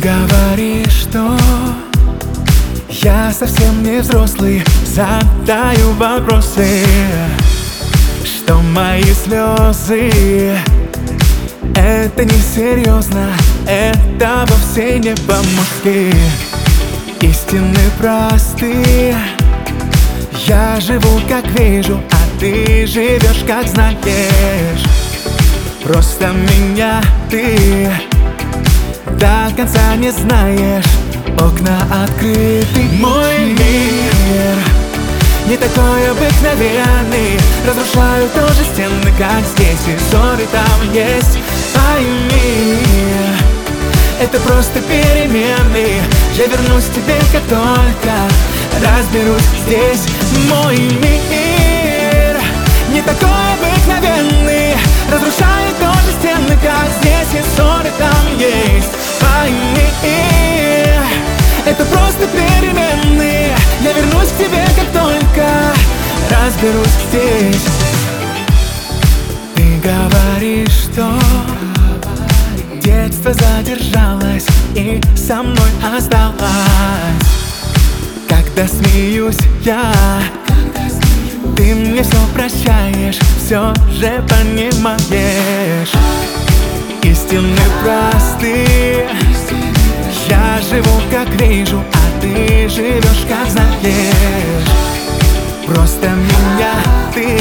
говоришь, что я совсем не взрослый, задаю вопросы, что мои слезы — это несерьезно, это вовсе не по-мужски. Истины просты, я живу как вижу, а ты живешь как знаешь. Просто меня ты до конца не знаешь. Окна открыты, мой мир не такой обыкновенный. Разрушаю тоже стены, как здесь, и ссоры там есть. Пойми, это просто перемены. Я вернусь к тебе, как только разберусь здесь. Мой мир не такой обыкновенный. Разрушаю тоже стены, как здесь, и ссоры там есть. Пойми, это просто перемены. Я вернусь к тебе, как только разберусь здесь. Ты говоришь, что детство задержалось и со мной осталось. Когда смеюсь я, ты мне все прощаешь, все же понимаешь. Истины просты, я живу как вижу, а ты живешь как знаешь. Просто меня ты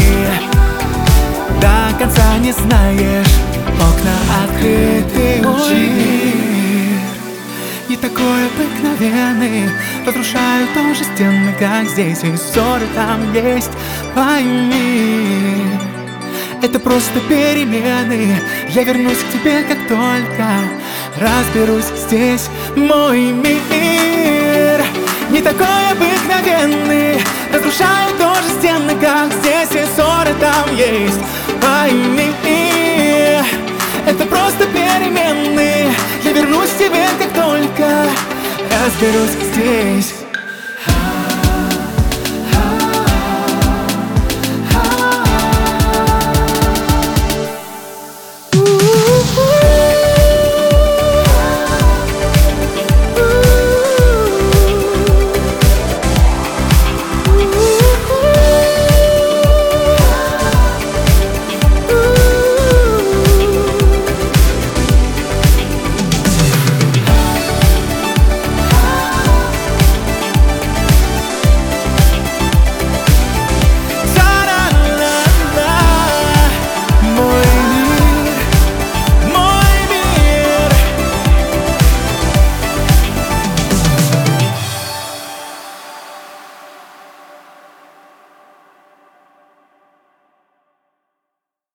до конца не знаешь. Окна открыты, мир не такой обыкновенный. Разрушаю тоже стены, как здесь, и ссоры там есть. Пойми, это просто перемены. Я вернусь к тебе, как только разберусь здесь. Мой мир не такой обыкновенный. Разрушаю тоже стены, как здесь, и ссоры там есть. Пойми, это просто перемены. Я вернусь к тебе, как только разберусь здесь.